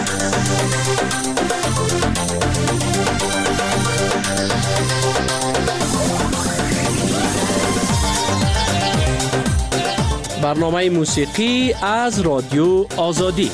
برنامه موسیقی از رادیو آزادی.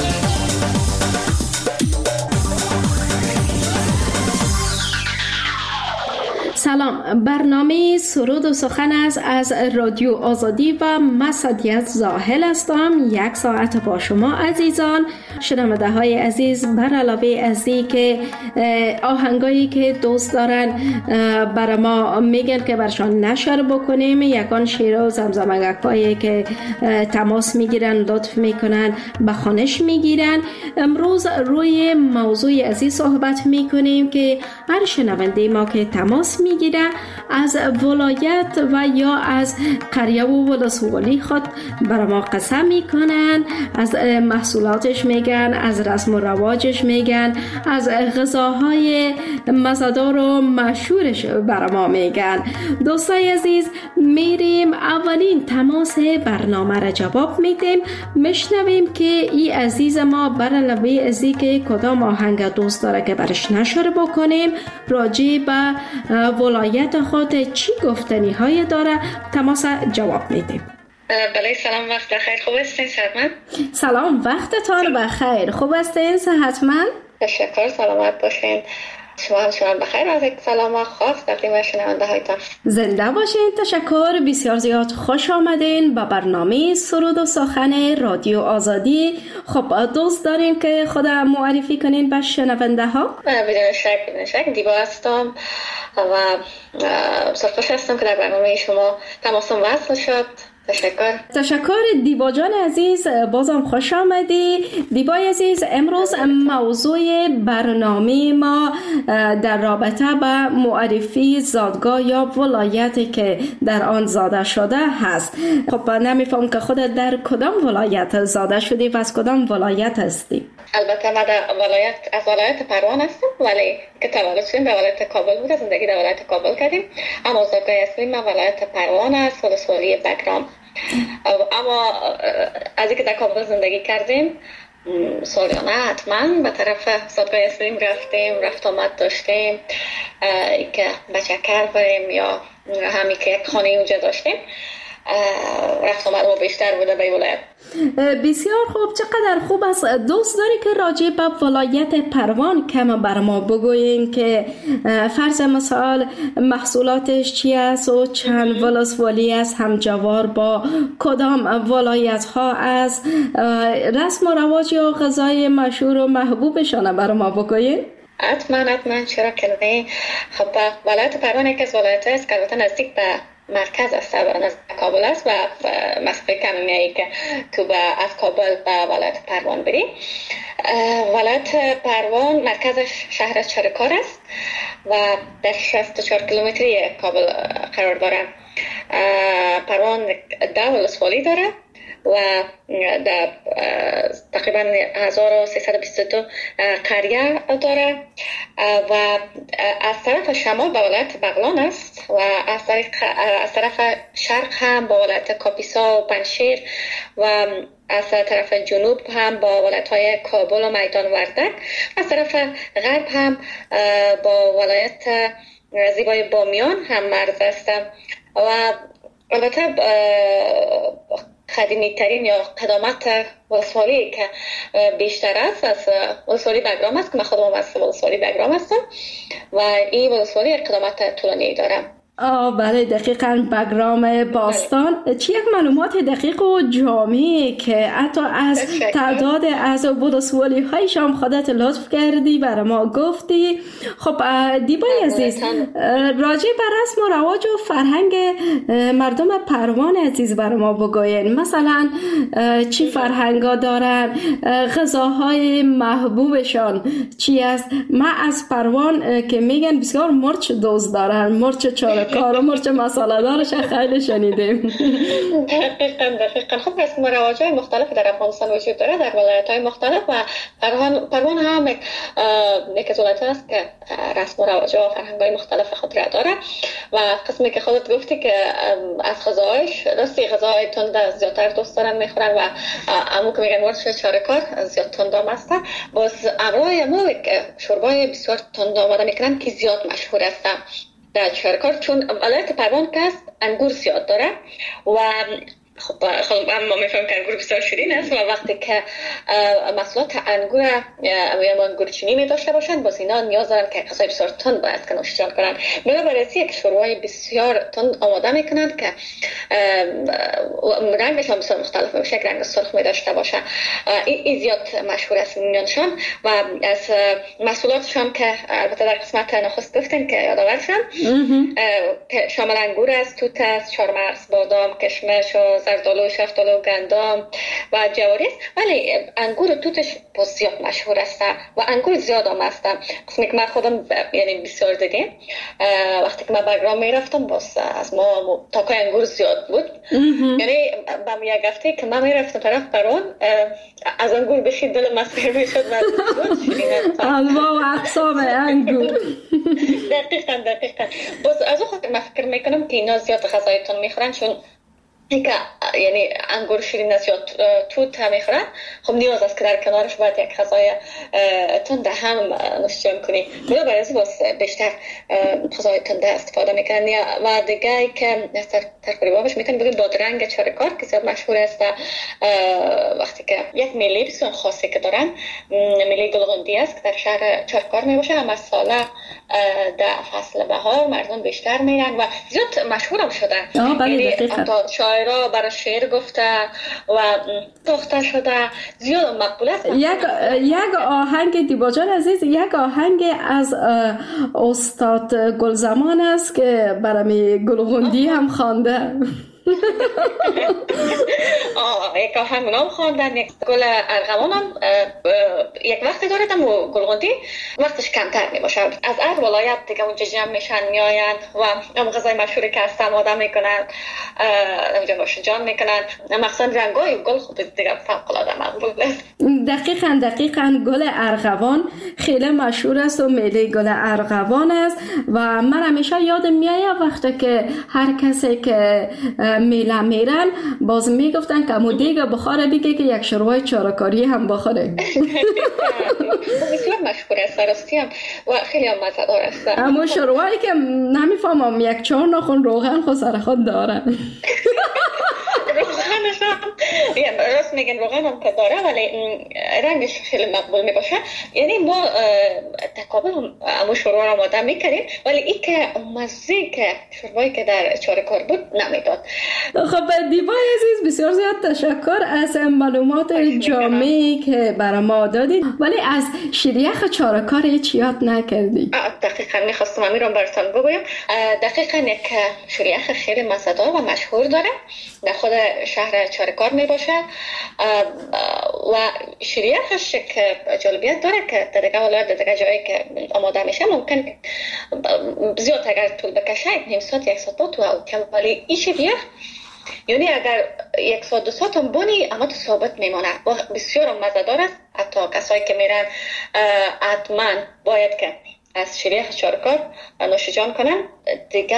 سلام، برنامه سرود و سخن است از رادیو آزادی و من صدیقه زاهل هستم. یک ساعت با شما عزیزان شنونده های عزیز. بر علاوه از این که آهنگایی که دوست دارن برای ما میگن که برشان نشر بکنیم، یکان شعر و زمزمگکایی که تماس میگیرن، لطف میکنن، به خوانش میگیرن. امروز روی موضوع عزیز صحبت میکنیم که هر شنونده ما که تماس میگیره از ولایت و یا از قریه و ولسوالی خود برای ما قصه میکنن، از محصولاتش میگن، از رسم و رواجش میگن، از غذاهای مزه‌دار و مشهورش برای ما میگن. دوستای عزیز، میریم اولین تماس برنامه را جواب میدیم، میشنویم که این عزیز ما بر علاوه از این که کدام آهنگ دوست داره که برش نشر بکنیم، راجع به ولایت خود چی گفتنی های داره، تماس جواب میدیم. بله، سلام، وقت بخیر. خوب هستین؟ صحتمند؟ سلام، وقتتان بخیر. خوب هستین؟ صحتمند؟ تشکر، سلامت باشین. شما هم بخیر. از یک سلام خاص تقدیم شنونده هایتان. زنده باشین. تشکر، بسیار زیاد خوش آمدین به برنامه سرود و سخن رادیو آزادی. خب دوست داریم که خود معرفی کنین به شنونده ها؟ بدون شک دیبا هستم و سرخوش هستم که در برنامه شما تماسم وصل شد. تشکر دیبا جان عزیز، بازم خوش آمدی. دیبای عزیز، امروز موضوع برنامه ما در رابطه به معرفی زادگاه یا ولایتی که در آن زاده شده هست. خب نمیفهم که خودت در کدام ولایت زاده شدی و از کدام ولایت هستی؟ البته من از ولایت پروان هستم، ولی که تولد شدیم در ولایت کابل بود، زندگی در ولایت کابل کردیم. اما زادگاه اصلی من ولایت پروان است، ولسوالی بگرام. اما از اینکه در کابل زندگی کردیم، سالیانه حتما به طرف زادگاه اصلی رفتیم، رفت آمد داشتیم، که بچکر بریم یا همی که یک خانه اونجا داشتیم، رفت آمد ما بیشتر بوده به ولایت. بسیار خوب، چقدر خوب است. دوست داری که راجع به ولایت پروان کم بر ما بگوییم که فرض مثال محصولاتش چی است و چند ولسوالی است، همجوار با کدام ولایت ها است، رسم و رواج یا غذای مشهور و محبوبشان بر ما بگوییم؟ حتما، چرا که نه. خب ولایت پروان یکی از ولایت است که البته نزدیک به مرکز است، از کابل است و مسافه کمی که تو از کابل به ولایت پروان بری. ولایت پروان مرکزش شهر چرکار است و در 64 کیلومتری کابل قرار داره. پروان 10 ولسوالی داره و در تقریبا 1322 قریه داره و از طرف شمال به ولایت بغلان است و از طرف شرق هم با ولایت کاپیسا و پنشیر و از طرف جنوب هم با ولایت‌های کابل و میدان وردک، از طرف غرب هم با ولایت زیبای بامیان هم مرز است و البته قدیمی ترین یا قدامت ولسوالی که بیشتر است از ولسوالی بگرام است که من خودم از ولسوالی بگرام هستم و این ولسوالی قدامت طولانی داره. بله، دقیقاً بگرام باستان. چی یک معلومات دقیق و جامعی که حتی از تعداد از ولسوالی هایش هم خودت لطف کردی برای ما گفتی. خب دیبای عزیز، راجع به رسم و رواج و فرهنگ مردم پروان عزیز برای ما بگوین. مثلا چی فرهنگا دارن، غذاهای محبوبشان چی است؟ من از پروان که میگن بسیار مرچ دوست دارن، مرچ چارپا چارکار و مرچ مساله دارش خیلی شنیدیم. دقیقاً. خب رسم و رواج‌های مختلف در افغانستان وجود داره، در ولایت‌های مختلف، و پروان هم یک از ولایت است که رسم و رواج‌ها و فرهنگ‌های مختلف خود را داره. و قسمی که خودت گفتی که از غذاهایش، راستی غذاهای تند زیادتر دوست دارن میخورن و امو که میگن مرچ چارکار زیاد تندام است. باز امروی امو شوربای بسیار تند آماده میکنن که زیاد مشهور است در چارکار، چون ولایت پروان که است انگور زیاد داره و خب ما میفهمیم که انگور بسیار شیرین است و وقتی که محصولات انگور یا انگور چینی می داشته باشند، باز اینا نیاز دارن که غذای بسیار تند باید که نوشیجان کنن. بنابراین یک شوربای بسیار تند آماده میکنند که رنگش هم بسیار مختلف میشه، یک رنگ سرخ می داشته باشه. این زیاد مشهور است میانشان. و از محصولاتشان که البته در قسمت نخست گفتن که یادآورشم، شامل انگور است، توت است، چهارمغز، بادام، کشمش و زردآلو، شفتالو، گندم و جواری است. ولی انگور و توتش زیاد مشهور است و انگور زیاد هم است. قسمی که من خودم یعنی بسیار دیدیم وقتی که من برگرام میرفتم، باز از ما تاکای انگور زیاد بود. یعنی با یک هفته که من میرفتم طرف پروان، از انگور بخید دل مسخر میشد و انواع و اقسام انگور. دقیقاً. باز از خود من فکر میکنم که اینا زیاد غذایتون میخورن، چون اینکه یعنی انگور شیرین است یا توت هم میخورن، خب نیاز است که در کنارش باید یک غذای تند هم نوشیجان کنی. بنابراین باز بیشتر غذای تند استفاده میکنن. و دیگه که در قریبابش میتونیم بگیم بادرنگ چارکار که زیاد مشهور است. وقتی که یک میلی بسیار خاصی که دارن، میلی گلغندی است که در شهر چارکار میباشه، اما ساله در فصل بهار مردم بیشتر میرن و زیاد مشهور هم شده. یعنی شاعرها برای شعر گفته و ساخته شده، زیاد مقبول است. یک آهنگ دیبا جان عزیز، یک آهنگ از استاد گلزمان است که برای گلغندی هم خوانده. یک آهنگ نام خواندن، یک گل ارغوان هم یک وقتی دارد، اما گلغندی وقتش کمتر می باشه. از هر ولایت دیگه اونجا جمع میشن میآیند و هم غذای مشهوری که هست آماده میکنن، اونجا نوشیجان میکنن. مخصوصا رنگای گل خود دیگه فوق العاده مقبول است. دقیقاً گل ارغوان خیلی مشهور است و میله گل ارغوان است و من همیشه یادم میاد وقتی که هر کسی که میله میرن باز میگفتن که امو دیگه بخوره دیگه که یک شوربای چارکاری هم بخوره. بسیار مشهور است راستی هم و خیلی هم مزه‌دار است. امو شوربایی که نمیفهمم یک 4 ناخن روغن خود سر خود داره. روغنش هم راست میگن روغن هم که داره ولی رنگش خیلی مقبول میباشه. یعنی ما تقابل امو شوربا رو آماده میکنیم ولی این که مزه که شوربایی که در چارکار بود نمیداد. خب دیبای عزیز بسیار زیاد تشکر از معلومات جامعی که برای ما دادید، ولی از شیریخ چارکار هیچ یاد نکردی. دقیقاً میخواستم همین رو براتون بگویم. دقیقاً یک شیریخ خیلی مزه‌دار و مشهور داره، در خود شهر چارکار می باشه و شیریخش که جالبیت داره که در دیگه ولایت دیگه جایی که آماده میشه ممکن زیاد اگر طول بکشه نیم ساعت 1 ساعت تو کم، ولی این شیریخ یعنی اگر 1 ساعت 2 ساعت هم بونی اما تو ثابت میمونه و بسیار مزه‌دار است. حتی کسایی که میرن حتما باید که از شیریخ چارکار نوشیجان کنن. دیگه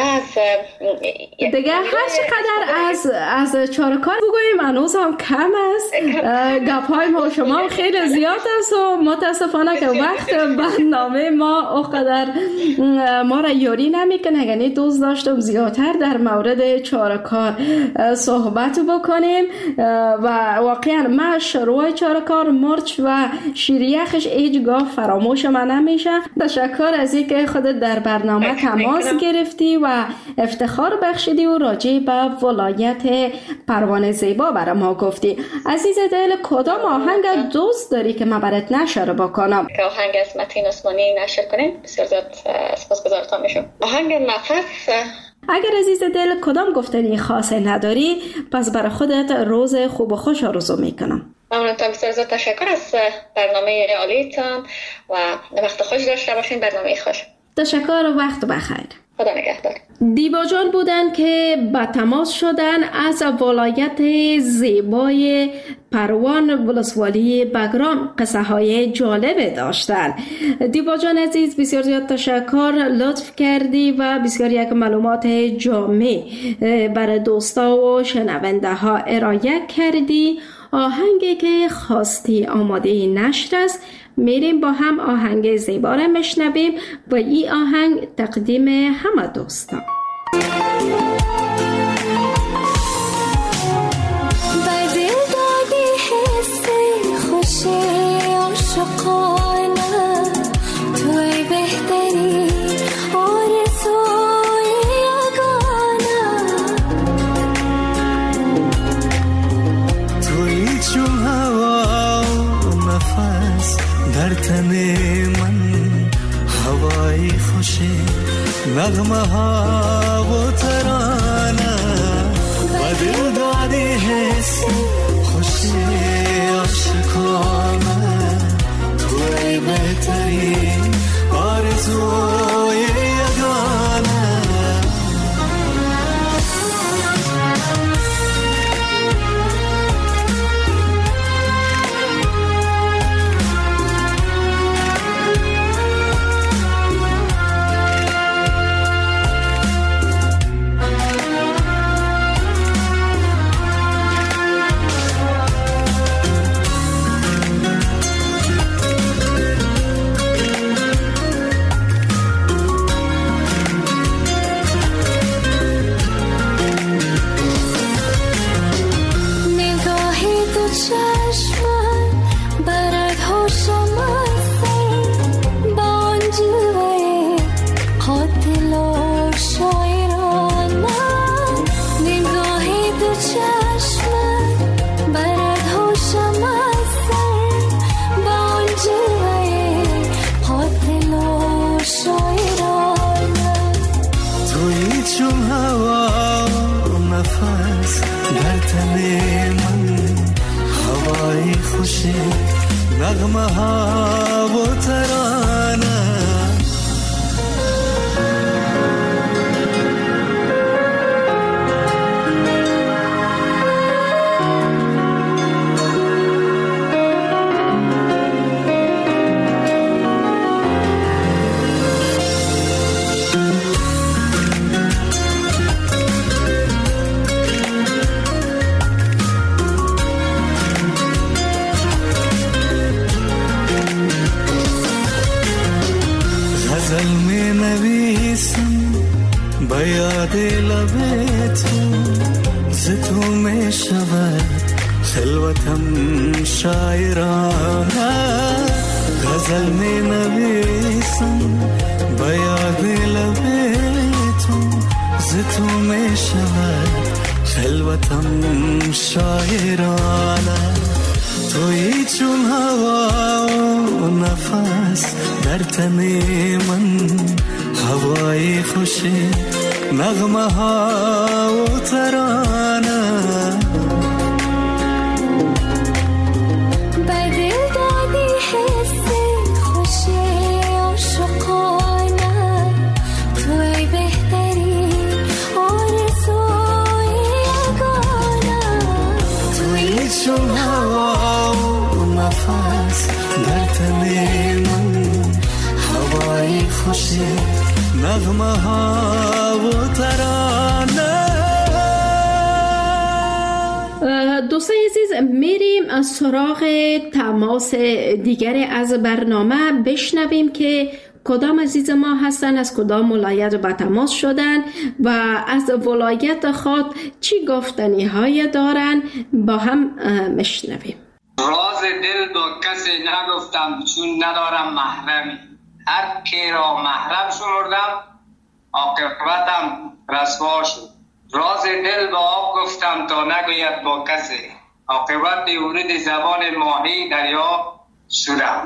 هر چقدر از چارکار بگوییم هنوز هم کم است. گپ‌های ما شما خیلی زیاد است و متاسفانه که وقت برنامه ما اونقدر ما را یاری نمیکنه. یعنی دوست داشتم زیادتر در مورد چارکار صحبت بکنیم و واقعا ما شروع چارکار مرچ و شیریخش هیچگاه فراموش من نمیشه. تشکر از اینکه خودت در برنامه تماس گرفتی و افتخار بخشیدی و راجع به ولایت پروان زیبا برای ما گفتی. عزیز دل کدام آهنگ دوست داری که من برات نشر بکنم؟ آهنگ از متین عثمانی نشر کنین بسیار زیاد سپاسگزارتان میشم. آهنگ نفس. اگر عزیز دل کدام گفتنی خاصی نداری پس برای خودت روز خوب و خوش آرزو میکنم. ممنونتان، بسیار زیاد تشکر از برنامه عالیتان و وقت خوش داشته باشین. برنامه خوش. تشکر و وقت بخیر. خدا نگهدار. دیبا جان بودن که با تماس شدن از ولایت زیبای پروان ولسوالی بگرام قصه های جالب داشتن. دیبا جان عزیز بسیار زیاد تشکر، لطف کردی و بسیار یک معلومات جامع برای دوستا و شنونده ها ارائه کردی. آهنگی که خواستی آماده نشر است، میریم با هم آهنگ زیبا را میشنویم و این آهنگ تقدیم همه دوستان. بدل دادی حس خوشی عاشقانه، توی بهتری آرزوی یگانه، توی چون هوا و نفس در تن من، هوای خوشی نغمه ها و ترانه، بدل دادی حس خوشی عاشقانه، توی بهترین آرزوی یگانه. نغمه ها و ترانه، غزل می نویسم به یاد لب تو، ز تو می شود خلوتم شاعرانه، غزل می نویسم به یاد لب تو، ز تو می شود خلوتم شاعرانه، توی چون هوا و نفس در تن من، هوای خوشی نغمه ها و ترانه، بدل دادی حس خوشی عاشقانه، توی بهتری آرزوی یگانه، توی چون هوا و نفس در تن من، هوای خوشی نغمه ها و ترانه. دوستان عزیز، میریم از سراغ تماس دیگری از برنامه، بشنویم که کدام عزیز ما هستن، از کدام ولایت به تماس شدن و از ولایت خود چی گفتنی های دارن، با هم میشنویم. راز دل با کسی نگفتم چون ندارم محرمی، هر کی را محرم شمردم عاقبتم رسوا شد. راز دل با آب گفتم تا نگوید با کسی، عاقبت ورود زبان ماهی دریا شدم.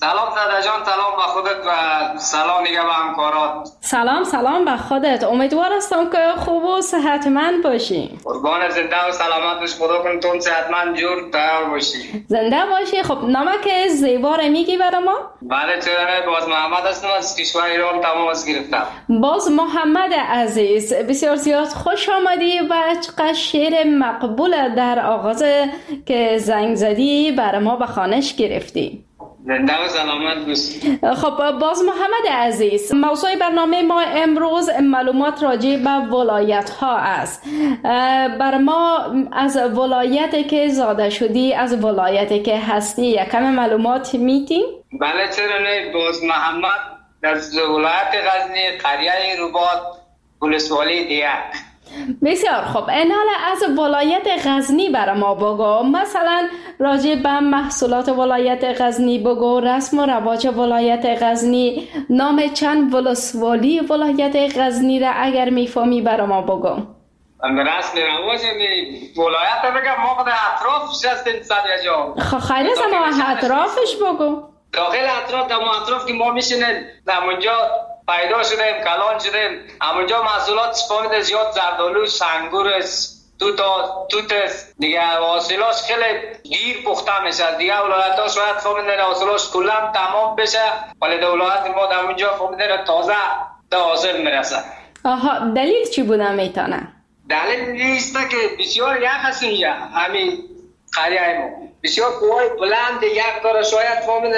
سلام زاده جان، سلام به خودت و سلام دیگه به همکارات. سلام به خودت. امیدوار هستم که خوب و صحتمند باشی. قربان زنده و سلامت باش. خدا کنه تو صحتمند جور تیار باشی. زنده باشی. خب نمک زیبا رو میگی برای ما؟ بله چرا نه. باز محمد هستم از کشور ایران تماس گرفتم. باز محمد عزیز بسیار زیاد خوش آمدی و چقدر شعر مقبول در آغاز که زنگ زدی برای ما به خوانش گرفتی. زنده و سلامت باشی. خب باز محمد عزیز، موضوع برنامه ما امروز معلومات راجع به ولایت ها است. بر ما از ولایتی که زاده شدی، از ولایتی که هستی یکم معلومات میدی؟ بله چرا نه. باز محمد از ولایت غزنی، قریه رباط، ولسوالی دیگه. بسیار خب. اینال از ولایت غزنی برای ما بگو، مثلا راجع به محصولات ولایت غزنی بگو، رسم و رواج ولایت غزنی، نام چند ولسوالی ولایت غزنی را اگر میفهمی برای ما بگو. رسم رواج ولایت بگم ما خود اطرافش هستیم ساده جا. خیلی از ما اطرافش بگو. داخل اطراف در اطراف که ما میشینیم در اونجا پیدا شدیم، کلان شدیم. همونجا محصولات فهمید زیاد زردالو، سنگور است، توت است دیگه. حاصلاش خیلی دیر پخته میشه دیگه. ولایت‌ها شاید فهمید حاصلاش کلا تمام بشه، ولی در ولایت ما در اونجا فهمید تازه تا حاصل میرسه. آها، دلیل چی بوده میتونه؟ دلیل نیست که بسیار یخ هست اینجا. همین قریه ما بسیار کوهای بلند یک داره، شاید فهمید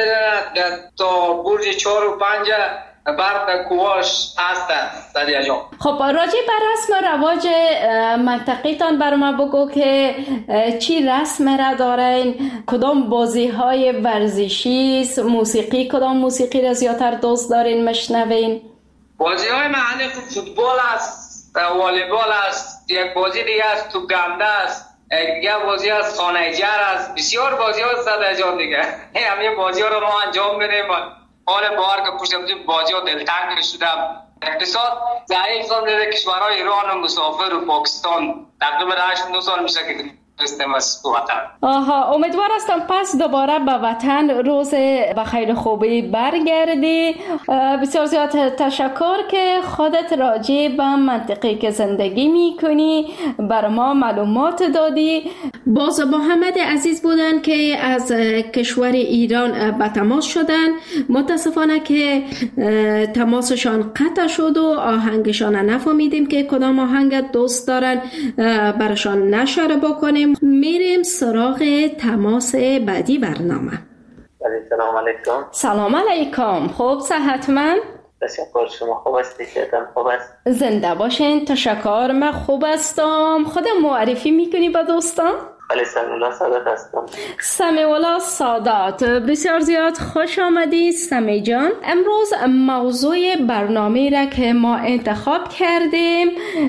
تا برج 4 و 5 برد کوهاش هست سادیا جان. خب راجع به رسم و رواج منطقی تان بر ما بگو که چی رسم را دارین، کدام بازی های ورزشی، موسیقی، کدام موسیقی را زیادتر دوست دارین مشنوین؟ بازی های محلی فوتبال است، والیبال است، یک بازی دیگه است تو گنده است، یک بازی از خانه‌جر است. بسیار بازی ها سادیا جان دیگه. همین بازی ها رو ما انجام میدیم. حال بار که پشت بازی ها دلتنگ شدم. اقتصاد ضعیف شده. کشورهای ایران و مسافر و پاکستان تقریبا 8-9 سال میشه که رستم از وطن. آها، امیدوار هستم پس دوباره به وطن روز بخیر خوبی برگردی. بسیار زیاد تشکر که خودت راجع به منطقه که زندگی میکنی بر ما معلومات دادی. باز محمد عزیز بودن که از کشور ایران به تماس شدن. متاسفانه که تماسشان قطع شد و آهنگشان نفهمیدیم که کدام آهنگ دوست دارن برشان نشر بکنیم. میریم سراغ تماس بعدی برنامه. سلام علیکم. سلام علیکم. خوب صحتمند؟ تشکر. شما خوب هستی؟ صحتم خوب است؟ زنده باشین. تشکر. من خوب هستم. خودم معرفی میکنی با دوستان؟ خالی سمیولا سادات هستم. سمیولا سادات، بسیار زیاد خوش آمدی سمی جان. امروز موضوع برنامه را که ما انتخاب کردیم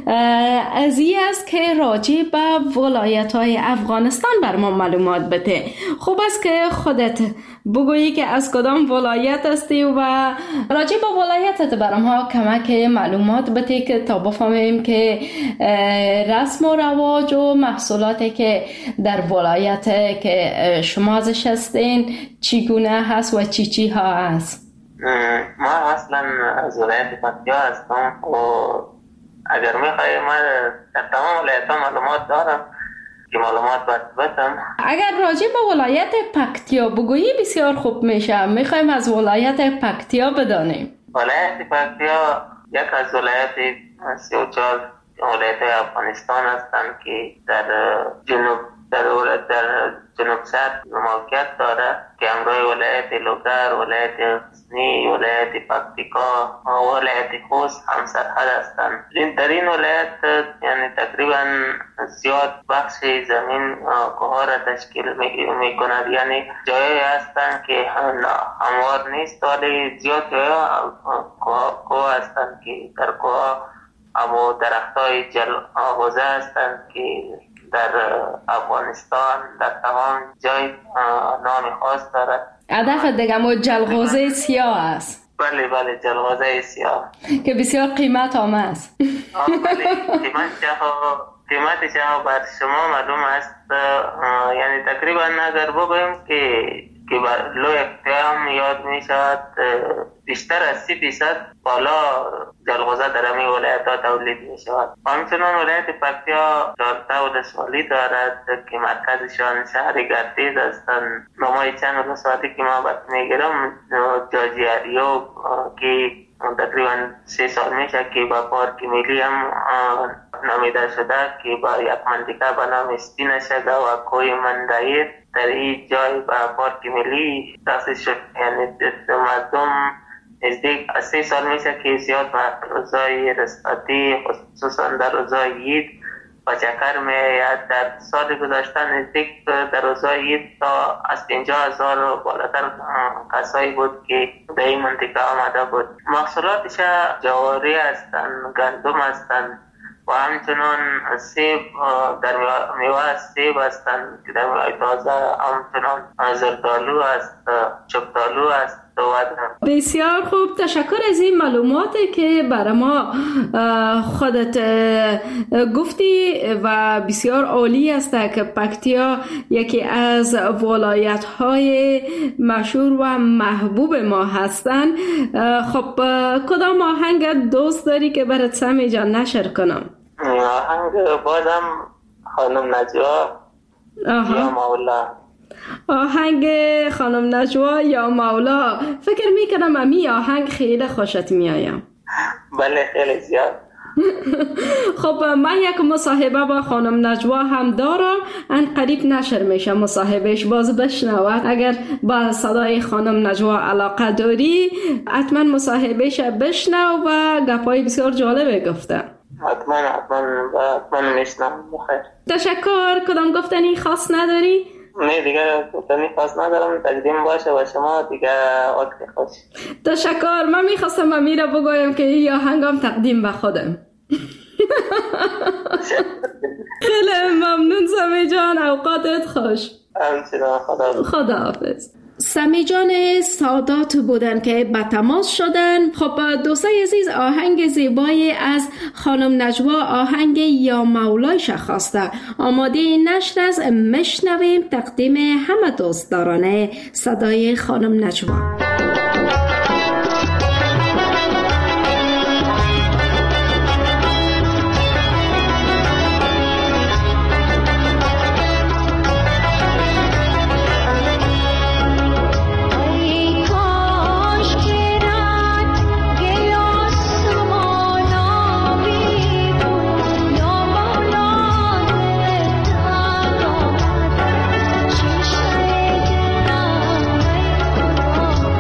از این است که راجع به ولایت های افغانستان بر ما معلومات بده. خوب است که خودت بگویی که از کدام ولایت هستی و راجع به ولایتت بر ما کمک معلومات بده که تا بفهمیم که رسم و رواج و محصولاتی که در ولایت که شما ازش هستین چگونه هست و چی ها هست. ما اصلا از ولایت پکتیا هستم و اگر میخوایی ما در تمام ولایت ها معلومات دارم که معلومات بتم. اگر راجع به ولایت پکتیا بگویی بسیار خوب میشه. میخوایم از ولایت پکتیا بدانیم. ولایت پکتیا یک از ولایت 34 ولایت افغانستان هستند که در جنوب شرق موقعیت داره که همراه ولایت لوگر، ولایت غزنی، ولایت پکتیکا و ولایت خوست هم سرحد هستند. در این ولایت یعنی تقریبا زیاد بخش زمین کوه را تشکیل میکند، یعنی جایی هستند که هموار نیست ولی زیاد جایی کوه هستند که در کوه اما درختای جلغوزه هستند که در افغانستان در تمام جای نام خاص دارد. هدف دیگه جلغوزه سیاه است. بله جلغوزه سیاه که بسیار قیمت هم است. بله قیمتش بر شما معلوم است. یعنی تقریبا اگر بگویم که که لو اقتیام یاد می شود بیشتر از 30% بالا جلغوزه در همین ولایت ها تولید می شود. همچنان ولایت پکتیا 14 ولسوالی دارد که مرکزشان شهر گردیز هستند. نمای چند ولسوالی که ما بات می گیرم جاجیاریو که تقریبا 3 سال میشه که با پارک ملی هم نامیده شده که با یک منطقه به نام اسپینشگه و کوی مندایر در این جای با پارک ملی تاسیس شد. یعنی مردم نزدیک 3 سال میشه که زیاد با روزای رسالتی خصوصا در روزای عید و چکر میآید. در سال گذشته نزدیک در روزای عید تا از 50,000 بالاتر کسایی بود که به این منطقه آمده بود. محصولاتش جواری هستند، گندم هستند و همچنان سیب در میوه سیب هستند که در میوه تازه، همچنان زردالو است، چوبدالو است. بسیار خوب، تشکر از این معلوماتی که برای ما خودت گفتی و بسیار عالی است که پکتیا یکی از ولایت‌های مشهور و محبوب ما هستند. خب کدام آهنگ دوست داری که برات سمی جان نشر کنم؟ آهنگ بازم خانم نجوا یا مولا. آهنگ خانم نجوا یا مولا. فکر میکنم امی آهنگ خیلی خوشت میایم. بله خیلی زیاد. خب من یک مصاحبه با خانم نجوا هم دارم، ان قریب نشر میشه مصاحبهش، باز بشنوه. اگر با صدای خانم نجوا علاقه داری حتما مصاحبهش بشنو و گپای بسیار جالبه گفته. حتما میشنم. بخیر. تشکر. کدام گفتنی خاص نداری؟ نه دیگه گفتنی خاص ندارم. تقدیم باشه با شما دیگه. وقت خوش. تشکر. من میخواستم امیره بگویم که این آهنگم تقدیم به خودم. خیلی ممنون سمی جان، اوقاتت خوش. خدا حافظ. سمی جان سادات بودن که به تماس شدن. خب دوستای عزیز، آهنگ زیبایی از خانم نجوا، آهنگ یا مولایش خواسته. آماده نشر از مشنویم تقدیم همه دوستداران صدای خانم نجوا. Oh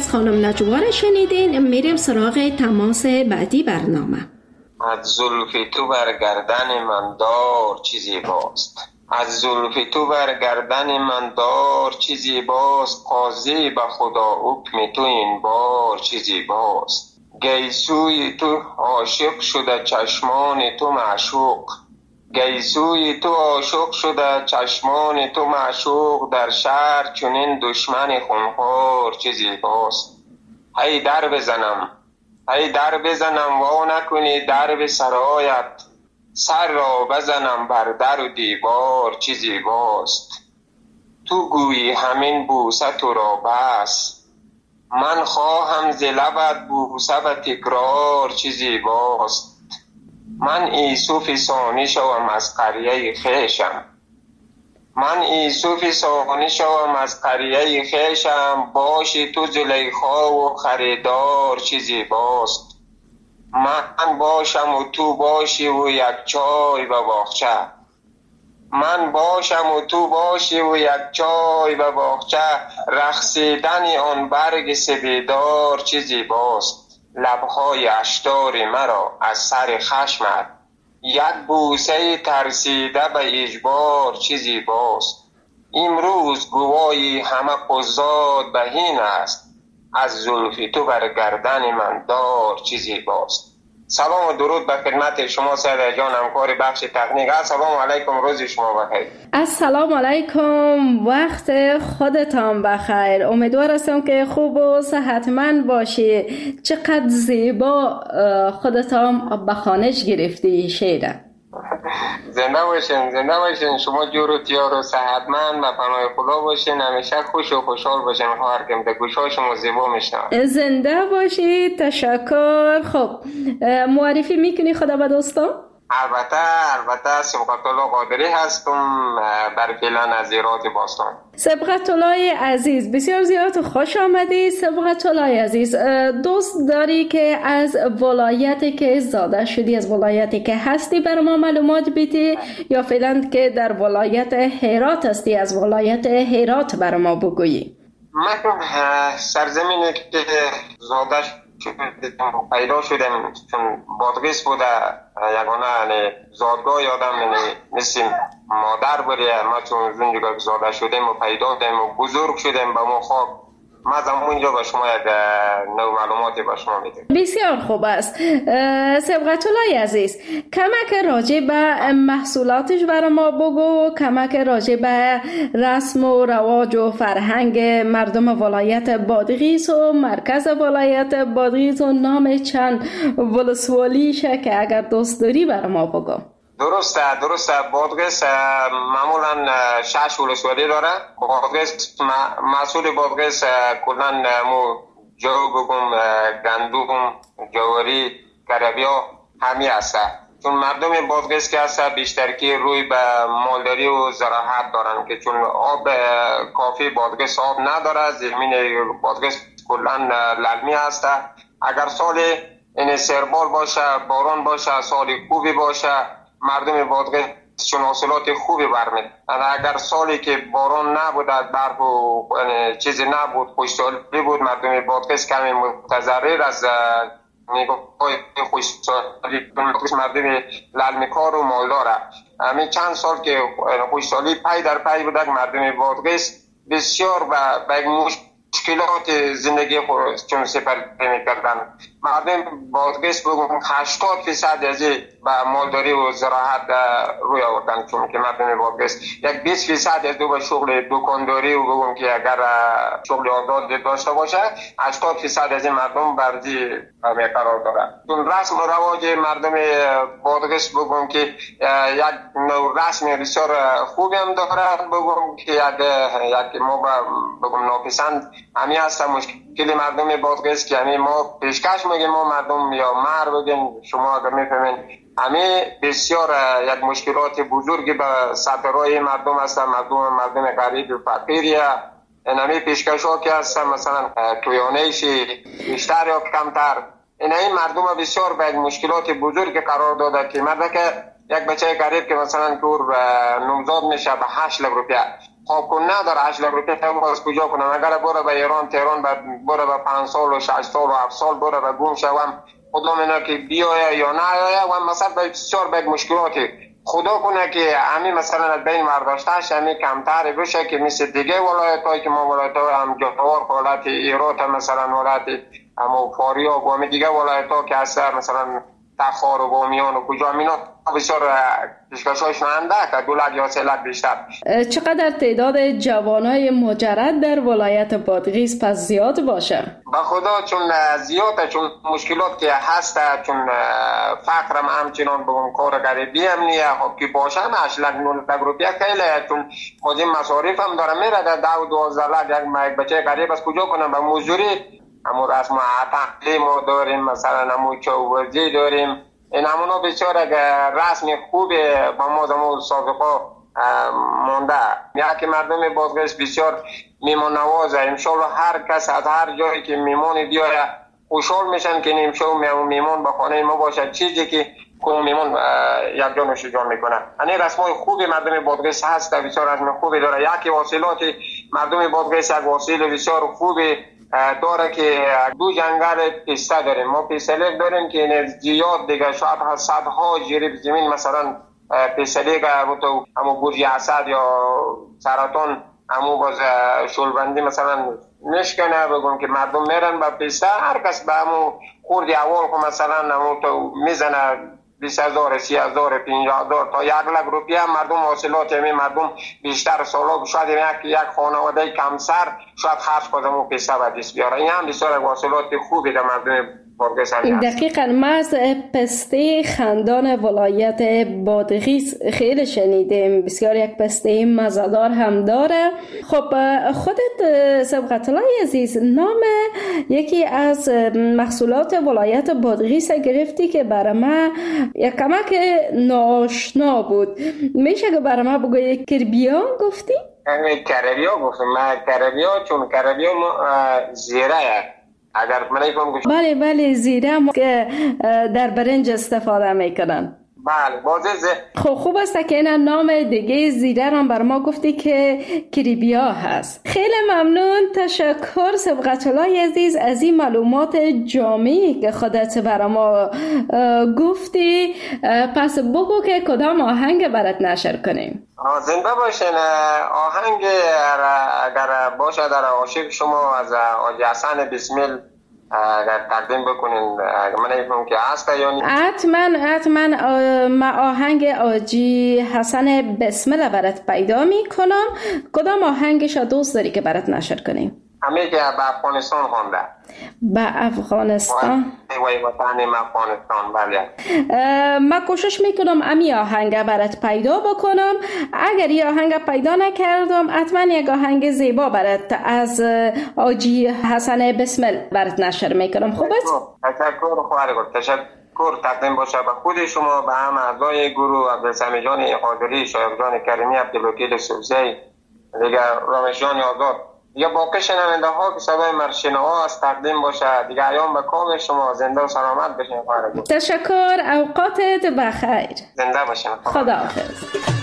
از خانم نجوار شنیدین. میریم سراغ تماس بعدی برنامه. از زلف تو بر گردن من دار چه زیباست، از زلف تو بر گردن من دار چه زیباست، قاضی به خدا حکم تو این بار چه زیباست. گیسوی تو عاشق شده چشمان تو معشوق، گیسوی تو عاشق شده چشمان تو معشوق، در شهر چنین دشمن خونخوار چه زیباست. هی در بزنم، هی در بزنم وا نکنی درب سرایت، سر را بزنم بر در و دیوار چه زیباست. تو گویی همین بوسه تو را بس، من خواهم ز لبت بوسه و تکرار چه زیباست. من یوسف ثانی شوم از قریه خویشم، من یوسف ثانی شوم از قریه خویشم، باشی تو زلیخا و خریدار چه زیباست. من باشم و تو باشی و یک چای و باغچه، من باشم و تو باشی و یک چای و باغچه، رقصیدن آن برگ سبیدار چه زیباست. لبهای اشتار مرا از سر خشمت، یک بوسه ترسیده به اجبار چه زیباست. امروز گواهی همه قضات به این است، از زلف تو بر گردن من دار چه زیباست. سلام و درود به خدمت شما سعید جان، همکار بخش تکنیک. السلام علیکم، روز شما بخیر. السلام علیکم، وقت خودتان بخیر. امیدوار هستم که خوب و صحتمند باشی. چقدر زیبا خودتان به خوانش گرفتی شعر. زنده باشین، زنده باشین. شما جور و تیار و صحتمند و پناه خدا باشین. همیشه خوش و خوشحال باشین. خواهر که به گوشای شما زیبا میشنم. زنده باشی. تشکر. خب معرفی میکنی خدا به دوستان؟ البته سبقت الله قادری هستم، بر فعلا از ایرات باستان. سبقت الله عزیز، بسیار زیاد خوش آمدی. سبقت الله عزیز، دوست داری که از ولایتی که زاده شدی، از ولایتی که هستی بر ما معلومات بیتی، یا فعلا که در ولایت هرات هستی از ولایت هرات بر ما بگویی؟ من سرزمینی که زاده پیدا شدم چون بادغیس بوده، یگانه زادگاه یادم مثل مادر بوده. ما چون زنجگاه زاده شدیم و پیدا دیم و بزرگ شدیم به ما خواب، ما زمونجا به شما یک نو معلوماتی به شما میدیم. بسیار خوب است. سبقت الله عزیز، کمک راجع به محصولاتش برای ما بگو، کمک راجع به رسم و رواج و فرهنگ مردم ولایت بادغیس و مرکز ولایت بادغیس و نام چند ولسوالیشه که اگر دوست داری برای ما بگو. درسته. بادغیس معمولا 6 ولسوالی داره. بادغیس مسئول بادغیس کلن جو بگم گندم، جواری، کربیا همی هسته. چون مردم بادغیس که هسته بیشتر که روی به مالداری و زراعت دارن که چون آب کافی بادغیس آب نداره. زمین بادغیس کلن للمی هسته. اگر سال این سربال باشه، باران باشه، سال خوبی باشه، مردم بادغیس چون حاصلات خوبی برمید. اگر سالی که باران نبود، برف و چیزی نبود، خشکسالی بود، مردم بادغیس کمی متضرر از نگاه خشکسالی. مردم للمیکار و مالداره. همین چند سال که خشکسالی پی در پی بود، مردم بادغیس بسیار به مشکلات زندگی خود چون سپری میکردن. مردم بادغیس بگم 80% از به مالداری و زراعت روی آوردن، چون که مردم بادغیس یک 20% از دو به شغل دکانداری و بگم که اگر شغل آزاد داشته باشه 80% از مردم برزی قرار داره. چون رسم و رواج مردم بادغیس بگم که یک نوع رسم بسیار خوبی هم داره، بگم که یک ما بگم ناپسند همی هست. مشکل مردم بادغیس که همی ما پیشکش میگیم، ما مردم یا مر بگیم، شما اگر میفهمین همی بسیار یک مشکلات بزرگی به سطرهای مردم هست. مردم غریب و فقیریه. این همی پیشکش ها که هست مثلا تویانهشی بیشتر یا کمتر، این مردم بسیار به یک مشکلات بزرگی قرار داده که مرده که یک بچه غریب که مثلا کور نوزاد میشه به 8 لک روپیه، خواب نداره 8 لک روپیه باز کجا کنم؟ اگر بره به ایران تهران بره به 5 سال و 6 سال و 7 سال بره به گم شوم، خدا میدونه که بیایه یا نه آیه و مثلا بسیار به مشکلاتی. خدا کنه که همین مثلا از بین برداشتهش همین کمتر بشه که مثل دیگه ولایت‌هایی که ما ولایت‌های هم جوار ولایت ایرات مثلا ولایت هم فاریاب و همین دیگه ولایت‌ها که هست مثلا تخار و بامیان و کجا اینا بسیار پیشکش‌هاش نهنده که 2 لک یا 3 لک بیشتر. چقدر تعداد جوانای مجرد در ولایت بادغیس پس زیاد باشه؟ به خدا چون زیاده، چون مشکلات که هست، چون فقر هم همچنان بگم کار غریبی هم نیه خب که باشه هم 8 لک 9 لک روپیه خیلی، چون خودی مصارف هم داره میره در 10 و 12 لک یک بچه غریب از کجا کنم به مزدوری. همو رسم تعلیم داریم، مثلا همو چوبرزی داریم، این همونا بسیار رسم خوبه با ما زمان سابقا مونده. یکی مردم بادغیس بسیار میمون نوازه، امشالله هر کس از هر جایی که میمونی بیاره خوشحال میشن که امشال میمون با خانه ما باشه، چیزی که کنون میمون یک جان و شجان میکنه. این رسمای خوبی مردم بادغیس هست، بسیار رسم خوبی داره. یکی واصلاتی مردم بادغیس یک واصل بسیار خوبی داره که 2 جنگل پیسته داریم. ما پیسته داریم که زیاد دیگه شاید صدها جریب زمین مثلا پیسته که همو برج اسد یا سرطان همو باز شلبندی مثلا نشکنه بگم که مردم میرن با پیسته، هر کس به همو خوردی اول که مثلا همو تو میزنه 20,000 30,000 50,000 تا 1 لک روپیه. مردم حاصلات همین مردم بیشتر سالا شاید یک خانواده کمسر شاید خرج کنه و پیسه به دست بیاره. این هم بسیار حاصلات خوبی در مردم بادغیس هست. دقیقاً ما از پسته خندان ولایت بادغیس خیلی شنیدیم، بسیار یک پسته مزه‌دار هم داره. خب خودت سبقت الله عزیز نام یکی از محصولات ولایت بادغیس گرفتی که برای ما یک کمک ناشنا بود، میشه که برای ما بگوی کربیا گفتی؟ کربیا گفتم، من کربیا چون کربیا زیره اگر من بله زیره که در برنج استفاده میکنن. بله بازه خب خوب است که این نام دیگه زیره را بر ما گفتی که کریبیا هست. خیلی ممنون، تشکر سبقت الله عزیز از این معلومات جامعی که خودت بر ما گفتی. پس بگو که کدام آهنگ برات نشر کنیم. زنده باشین. آهنگ اگر باشه در عاشق شما از حاجی حسن بسمل اگر تقدیم بکنین، من نمی‌دونم که هست یا نه. حتما ما آهنگ حاجی حسن بسمل برات پیدا میکنم. کدام آهنگش دوست داری که برات نشر کنیم؟ همه که به افغانستان خوانده. به افغانستان؟ وای وطن افغانستان. بله من کوشش میکنم امی آهنگ برات پیدا بکنم. اگر یه آهنگ پیدا نکردم حتما یک آهنگ زیبا برات از حاجی حسن بسمل برات نشر میکنم. خوب است؟ تشکر خواهر، تشکر تقدیم باشه به خود شما، به هم اعضای گروه عبدالسمی جان قادری، شایق جان کریمی، عبدالوکیل سوزی، دیگه رامش جان آزاد، یا باقی شنونده ها که صدای مرشنه ها از تقدیم باشه دیگه. ایام به کام شما، زنده و سلامت بشین. تشکر، اوقاتت بخیر. زنده باشین. خداحافظ.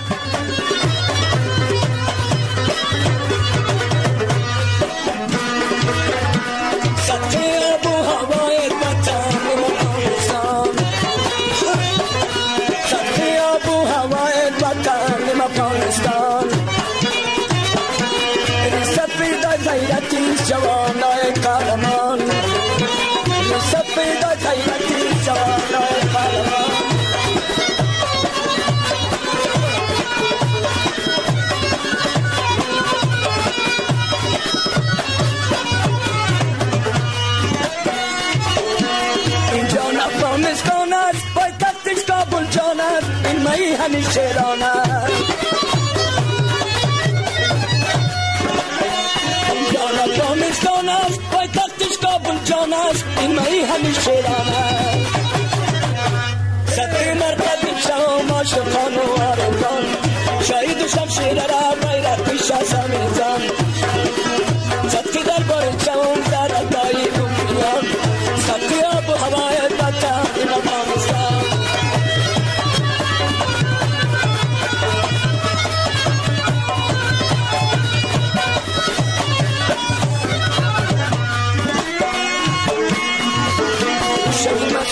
جوانای قهرمان سفید غیرتی جوانای قهرمان اینجا افغانستان است، پایتختش کابل جان است، این مایی همیشه شیران است. افغانستان است، پایتختش کابل جان است، این مایی همیشه شیران است. سطح مرکز شما عاشقان و آرزان، شهید و شمشیر را غیرت پیش از همیزان. سطح دربار جوان در ادای رومیان، سطح آب و هوای وطن این افغانستان.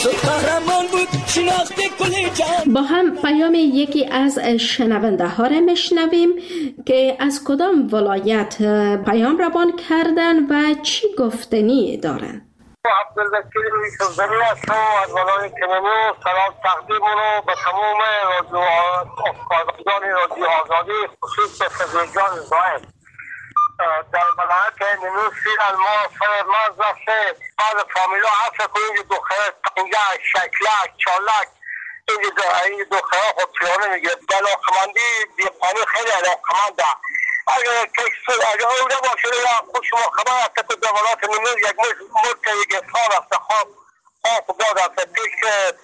قهرمان بود شناخت کل جان. با هم پیام یکی از شنونده ها را میشنویم که از کدام ولایت پیام روان کردن و چی گفتنی دارند. عبدالوکیل یوسفزئی هستم از ولایت کرمانشاه. سلام تقدیم رو به تمام کارگردان رادیو آزادی، خصوص به فضلجان زاهد در ولایت نیمروز. فعلا ما فرماز رفته بعد فامیلا حفظ کنیم که دختره تنگه شکلک چالک این دختره خود پیانه میگه علاقمندی دیپانی خیلی علاقمنده. اگر او نباشه یا خوش شما خبر هست که در ولایت نیمروز یک مرد که یک انسان هست خواب باد هست پیش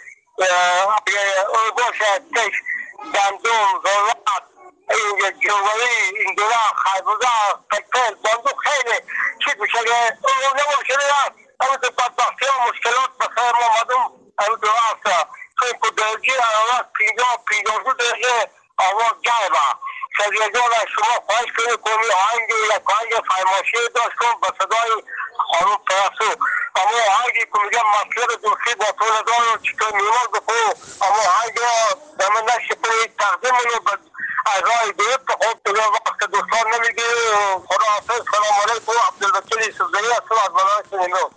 او باشه پیش گندم ذرات این جواری این دوره خربوزه پکل باندو خیلی چیز میشه که او نباشه یا او تو بدبختی و مشکلات بخیر ما مدوم او دوره هست چون که درجی حرارت 52 درجه آواز گرمه. سریعجان از شما خواهش کنید کمی آهنگ یک آهنگ فرماشی داشت کن به صدای خانم پرسو. اما آهنگی که میگم مطلب دوستی با طول دار و چطور میمار بخو اما آهنگ را به من نشکنید تقدیم رو به اعضای دیت خود دیگه وقت دوستان نمیگی. خدا حافظ. سلام علیکم. عبدالوکیل یوسفزئی هستم از ولایت نیمروز.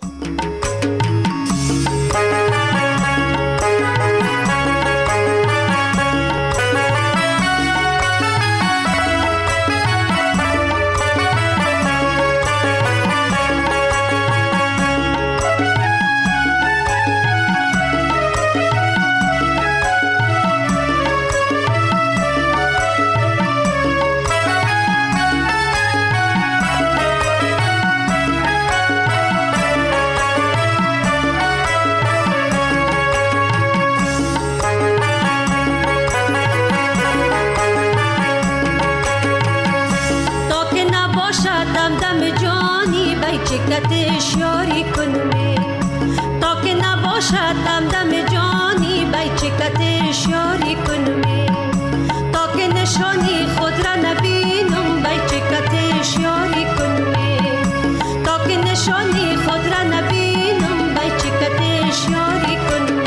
چکتش یاری کنمی تا که نباشد دم جانی بی چکتش یاری کنمی تا که نشانی خود را نبینم بی چکتش یاری کنمی تا که نشانی خود را نبینم بی چکتش یاری کنمی.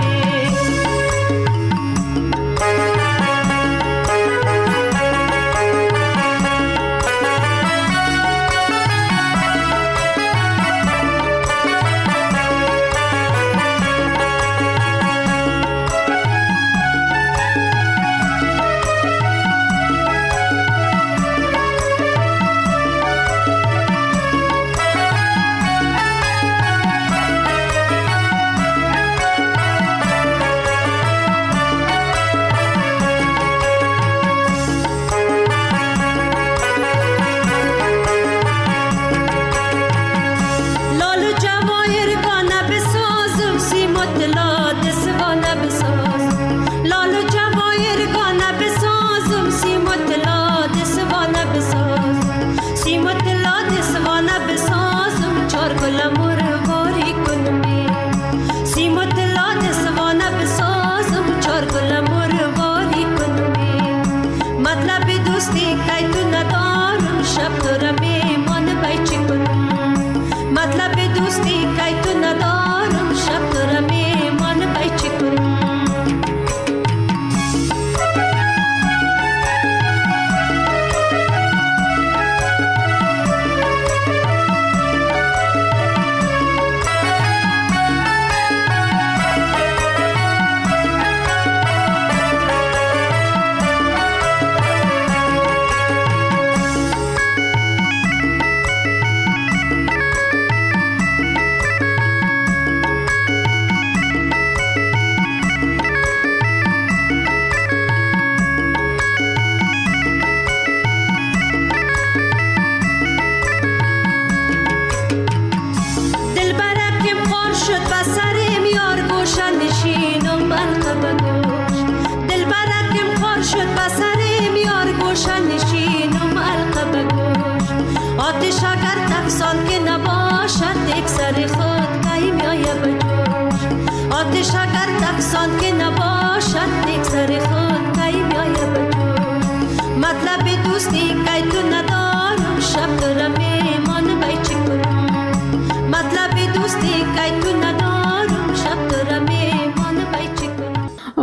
آتش اگر تفسان که نباشد یک سر خود کی میایه بجوش آتش اگر تفسان که نباشد یک سر خود کی میایه بجوش مطلب دوستی که تو ندارم شب دارم ایمان بای چی کنم مطلب دوستی که تو ندارم شب دارم ایمان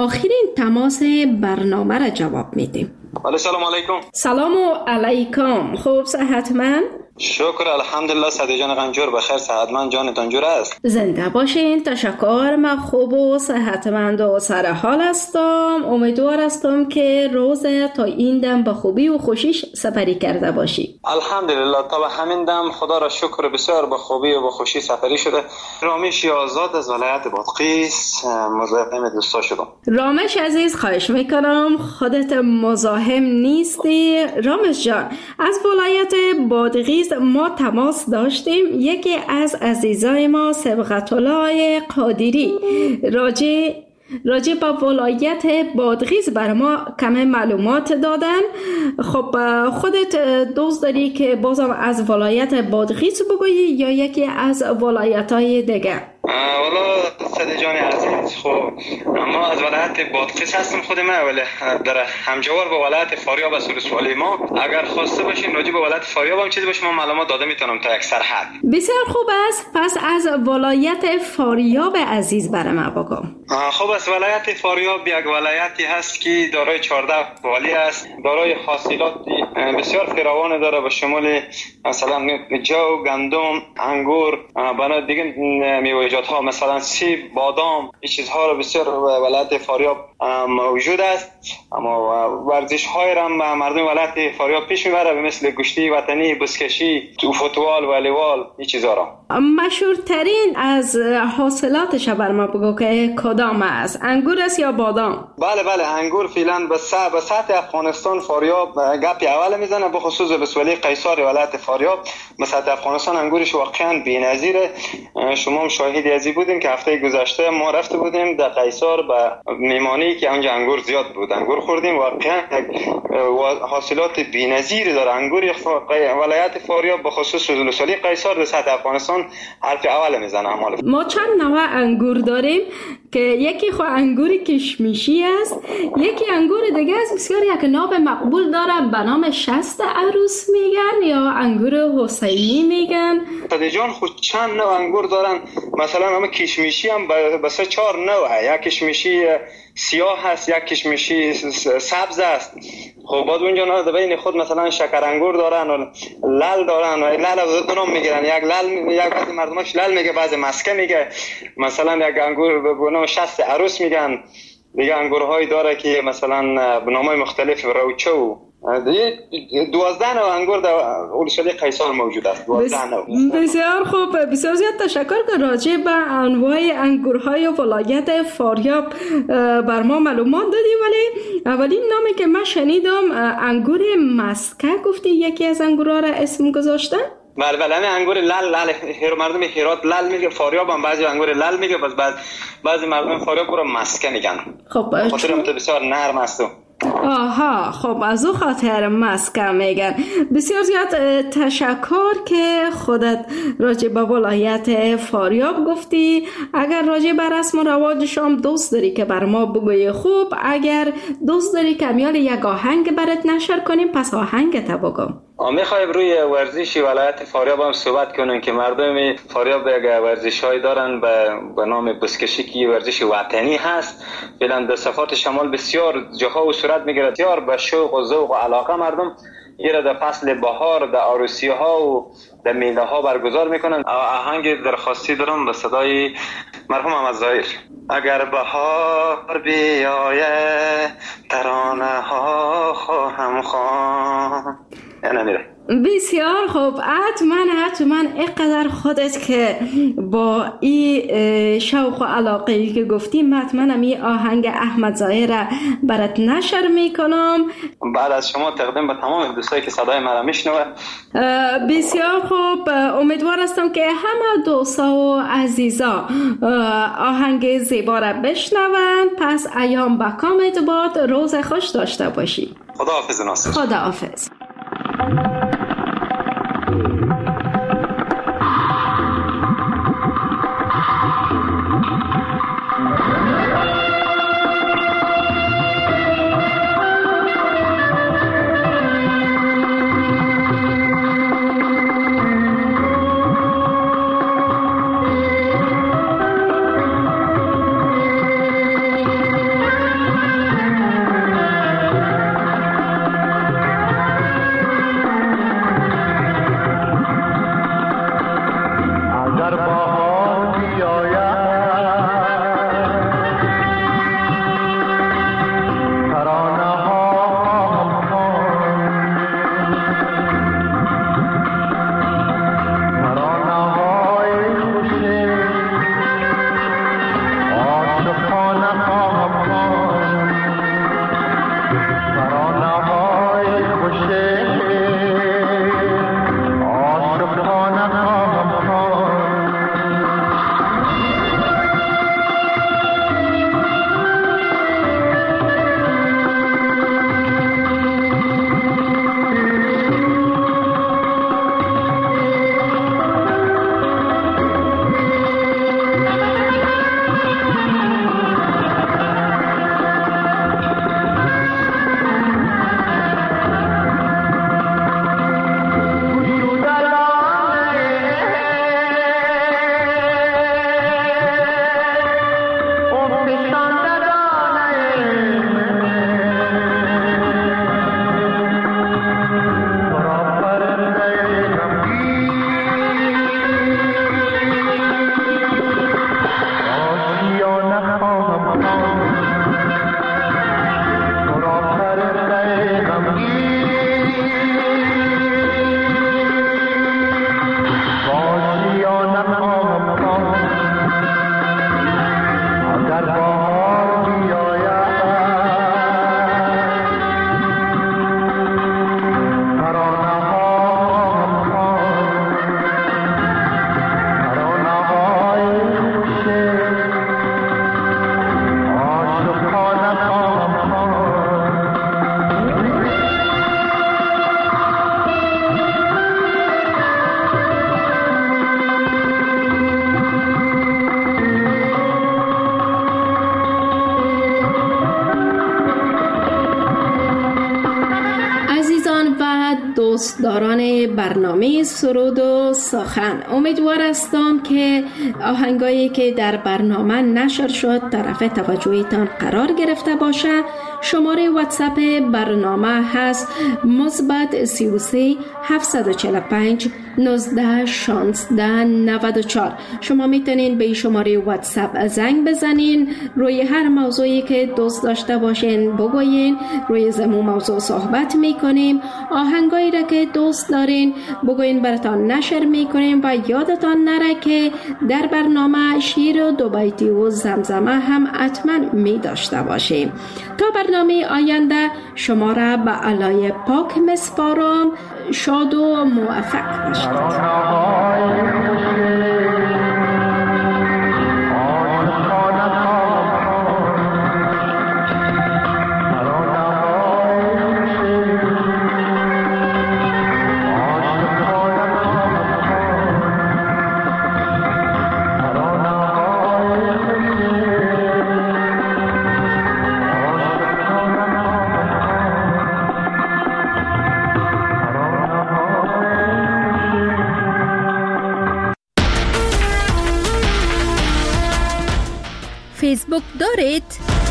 آخرین تماس برنامه را جواب میدیم. سلام علیکم. سلام علیکم. خوب صحتمند؟ شکر الحمدلله. صدی جان قنجور بخیر، صحتمند، جان دنجور است. زنده باشین. تشکر. من خوب و صحتمند و سر حال هستم. امیدوار هستم که روز تا این دم به خوبی و خوشیش سپری کرده باشی. الحمدلله تا به همین دم خدا را شکر بسیار به خوبی و به خوشی سپری شده. رامش آزاد از ولایت بادغیس مزاحم دوستا شدم. رامش عزیز خواهش میکنم خودت مزاحم نیستی. رامش جان از ولایت بادغیس ما تماس داشتیم. یکی از عزیزای ما سبقت الله قادری راجع به ولایت بادغیس بر ما کم معلومات دادن. خب خودت دوست داری که بازم از ولایت بادغیس بگویی یا یکی از ولایت‌های دیگه؟ والا صدی جان عزیز، خب ما از ولایت بادغیس هستم خود من، ولی در همجوار با ولایت فاریاب است رسوالی ما. اگر خواسته باشین راجع به ولایت فاریاب هم چیزی به شما معلومات داده میتونم تا یک سرحد. بسیار خوب است. پس از ولایت فاریاب عزیز برای ما بگو. خب از ولایت فاریاب یک ولایتی هست که دارای 14 والی است، دارای حاصلات بسیار فراوان داره به شمول مثلا جو، گندم، انگور، بنا دیگه میوه‌جات ها مثلا سیب، بادام، این چیزها رو بسیار ولایت فاریاب موجود است. اما ورزش های را مردم ولایت فاریاب پیش میبره مثل گشتی وطنی، بزکشی، فوتبال، والیبال، این چیزها را. مشهورترین از حاصلاتش بر ما بگو که کدام است؟ انگور است یا بادام؟ بله انگور فعلا به سطح افغانستان فاریاب گپی اول میزنه، به خصوص ولسوالی قیصار ولایت فاریاب به سطح افغانستان انگورش واقعا بی‌نظیره. شما هم شاهدی ازی بودین که هفته گذشته ما رفته بودیم در قیصار به میمانی که اونجا انگور زیاد بود، انگور خوردیم. واقعا حاصلات بی‌نظیری داره انگور ولایت فاریاب به خصوص ولسوالی قیصار در سطح افغانستان حرف اول میزنه. ما چند نوع انگور داریم که یکی خو انگور کشمیشی است، یکی انگور دیگه است بسیار یک نام مقبول داره به نام شست عروس میگن یا انگور حسینی میگن. صدی جان خود چند نوع انگور دارن، مثلا همه کشمیشی هم به 3-4 نوعه. یک کشمیشی سیاه هست، یک کشمیشی سبز است. خب بعد اونجا نه در بین خود مثلا شکر انگور دارن و لال دارن و لال از دو نام میگیرن. یک لال، یک بعضی مردماش لال میگه، بعضی مسکه میگه. مثلا یک انگور به نام شست عروس میگن. دیگه انگورهایی داره که مثلا به نامای مختلف روچو. 12 نوع انگور در ولسوالی قیصار موجود است. 12 نوع. بسیار خوب. بسیار زیاد تشکر که راجع به انواع انگورهای ولایت فاریاب بر ما معلومات دادی. ولی اولین نامی که من شنیدم انگور مسکه گفتی یکی از انگورها را اسم گذاشتن؟ بله همین انگور لال مردم هرات لال میگه، فاریاب هم بعضی انگور لال میگه، بعضی مردم فاریاب رو مسکه میگن. خب خاطر بسیار نرم است. آها، خب از او خاطر مسکه میگن. بسیار زیاد تشکر که خودت راجع به ولایت فاریاب گفتی. اگر راجع به رسم و رواجش هم دوست داری که بر ما بگوی خوب، اگر دوست داری که میال یک آهنگ برات نشر کنیم پس آهنگ تا بگو. میخوایم روی ورزش ولایت فاریاب هم صحبت کنیم که مردم فاریاب یک ورزش‌هایی دارن به نام بزکشی که ورزش وطنی هست. فعلا در صفات شمال بسیار جاها و صورت میگیره. بسیار به شوق و ذوق و علاقه مردم ایره در فصل بهار در عروسی‌ها و در میله‌ها برگزار میکنن. آهنگ درخواستی دارم به صدای مرحوم احمد ظاهر. اگر بهار بیاید ترانه ها خواهم خواند. نمیره. بسیار خوب. حتما اینقدر خودت که با این شوق و علاقه‌ای که گفتیم حتما این آهنگ احمد ظاهر برات نشر میکنم. بعد از شما تقدیم به تمام دوستایی که صدای مرا میشنوه. بسیار خوب. امیدوار هستم که همه دوستا و عزیزا آهنگ زیبا را بشنون. پس ایام به کامت باد. روز خوش داشته باشی. خداحافظ ناصر. خداحافظ. دوستداران برنامه سرود و سخن، امیدوار هستم که آهنگایی که در برنامه نشر شد طرف توجهتان قرار گرفته باشه. شماره واتساپ برنامه هست مثبت 33 745 19 16 94. شما میتونین به شماره واتساپ زنگ بزنین، روی هر موضوعی که دوست داشته باشین بگوین، روی زمو موضوع صحبت میکنیم. آهنگایی را که دوست دارین بگوین براتان نشر میکنیم و یادتان نره که در برنامه شیر و دو بیتی و زمزمه هم حتما می داشته باشیم. تا برنامه آینده شما را به علای پاک مسپارم. شاد و موفق باشید. فیسبوک دارید؟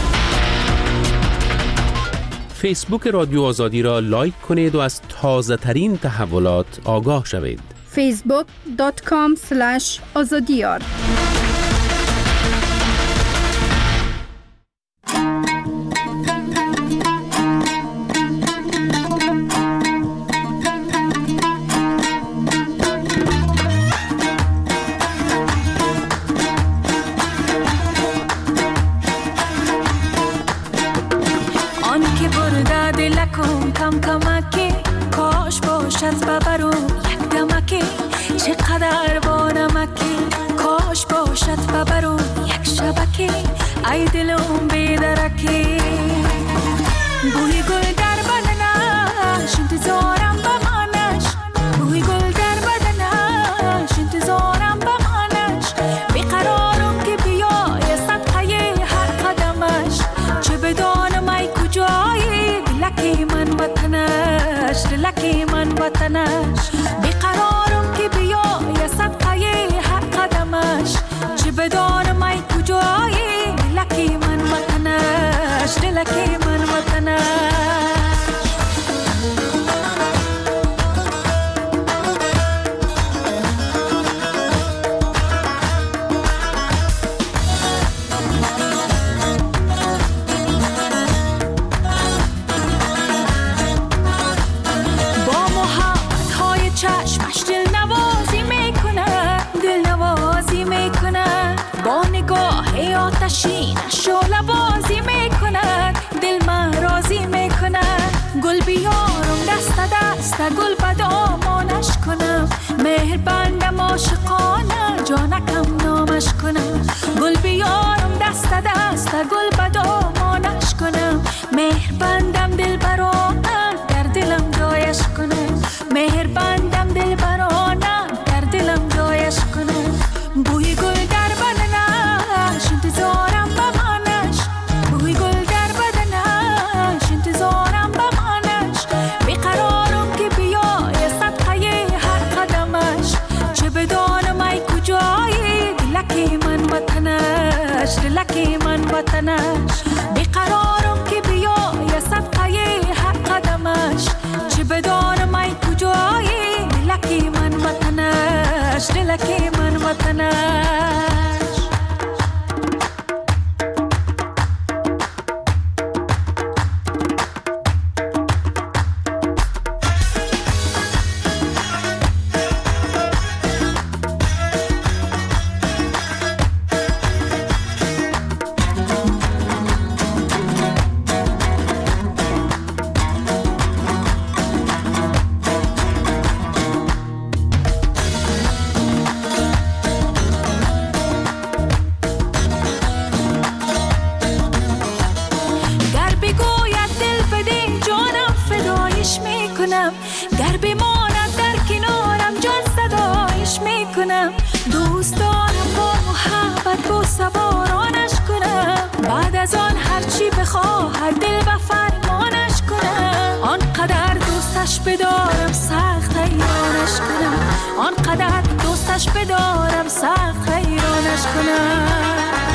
فیسبوک رادیو آزادی را لایک کنید و از تازه ترین تحولات آگاه شوید. facebook.com/azadiyar ای دلم بیدرکی بوی گل در بدنش انتظارم بمانش، بوی گل در بدنش انتظارم بمانش، بیقرارم که بیای صدقه هر قدمش، چه بدانم ای کجایی دلکی من وطنش، دلکی من وطنش، بیقرارم که بیای صدقه هر قدمش، چه بدانم ای کجایی دلکی من وطنش، دلکی من وطنش. با محبت‌های چشمش دل نوازی میکنه، دل نوازی میکنه، با نگاه آتشینش شعله بازی میکنه، دل من راضی میکنه، گل بیارم دست دست گل به دامانش کنم، مهر بندم عاشقانه جانکم نامش کنم، گل بیارم دست دست گل به دامانش کنم، مهر بندم دل برانه در دلم جایش کنم، مهر بندم دل برانه در دلم جایش کنم، بوی گل در بدنش انتظارم بمانش، بوی گل در بدنش انتظارم بمانش، بیقرارم که بیای صدقه هر قدمش، چه بدانم ای کجایی دلکی من وطنش، دلکی من وطنش، بیقرارم که بیای صدقه هر قدمش، چه بدانم ای کجایی دلکی من وطنش، دلکی من وطنش. گر بماند در کنارم جان صدایش میکنم، دوست دارم با محبت با سوارانش کنم، بعد از آن هرچی بخواهد دل به فرمانش کنم، آنقدر دوست دوستش بدارم سخت حیرانش کنم، آنقدر دوستش بدارم سخت حیرانش کنم.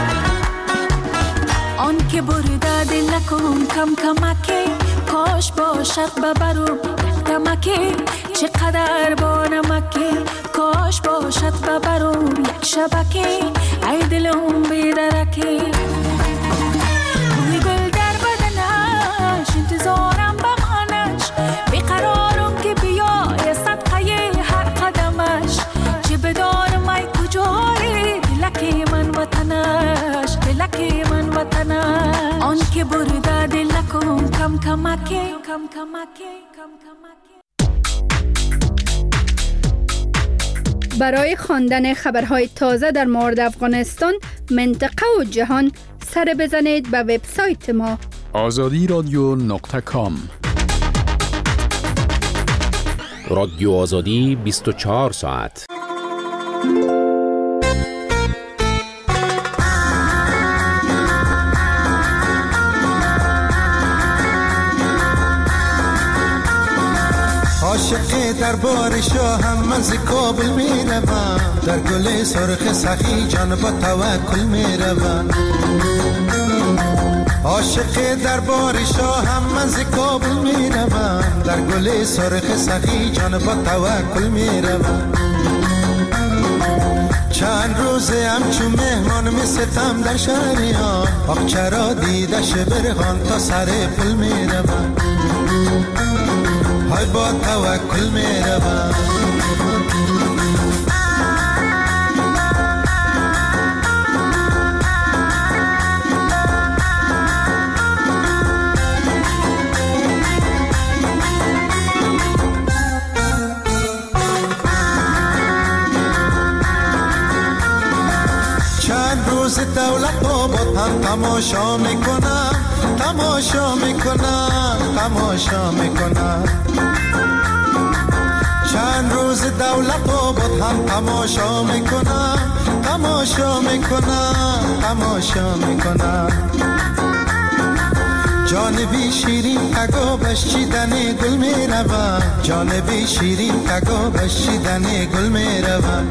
آن که برده دلکم کم کمکی، کاش باشد ببرم کمکی، چقدر با نمکی، کاش باشد ببرم یک شبکی، ای دلم بیدرکی. بوی گل در بدنش انتظارم بمانش، بیقرارم که بیای صدقه هر قدمش، چه بدانم ای کجایی دلکی من وطنش، دلکی من وطنش. آن که برده دلکم کم کمکی، کم کمکی، کم کمکی. برای خواندن خبرهای تازه در مورد افغانستان، منطقه و جهان، سر بزنید به وبسایت ما azadiradio.com. رادیو آزادی 24 ساعت. عاشق دربار شاهم من ز کابل می روم، در گل سرخ سخی جان با توکل می روم. عاشق دربار شاهم من ز کابل می روم، در گل سرخ سخی جان با توکل می روم. چند روزه همچون مهمان می ستم در شهریان، آخ چرا دیدش برهان تا سر پل می روم. های با توکل می روم. چند روز دولت آباد هم تماشا میکنم، تماشا میکنم، تماشا میکنم. چند روز دولت آباد هم تماشا میکنم، تماشا میکنم، تماشا میکنم. جانبی شیرین تگابش چیدن گل میروم، جانبی شیرین تگابش چیدن گل میروم.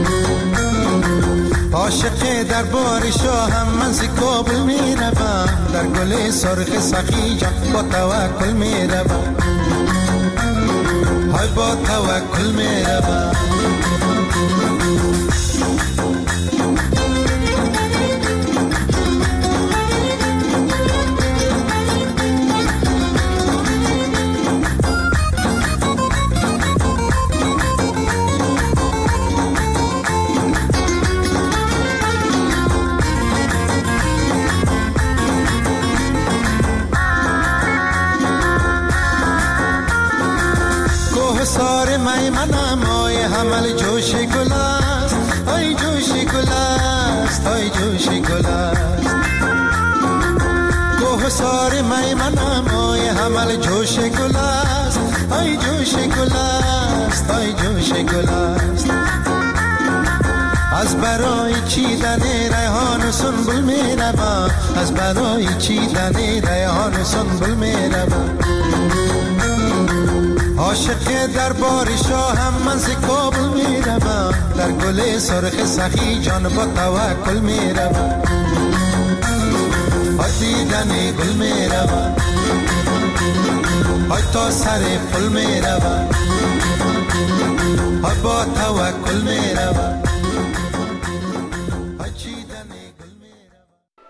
عاشق دربار شاهم من ز کابل می روم، در گل سرخ سخی جان با توکل می روم. های با توکل می روم. سار میمنم آی حمل جوش گل است، آی جوش گل است، آی جوش گل است. کوه سار میمنم آی حمل جوش گل است، آی جوش گل است، آی جوش گل است. از برای چیدن ریحان و سنبل می روم، از برای چیدن ریحان و سنبل می روم. عاشق دربار شاهم من ز کابل می روم، در گل سرخ سخی جان با توکل می روم. های دیدن گل می روم، های تا سر پل می روم، های با توکل می روم.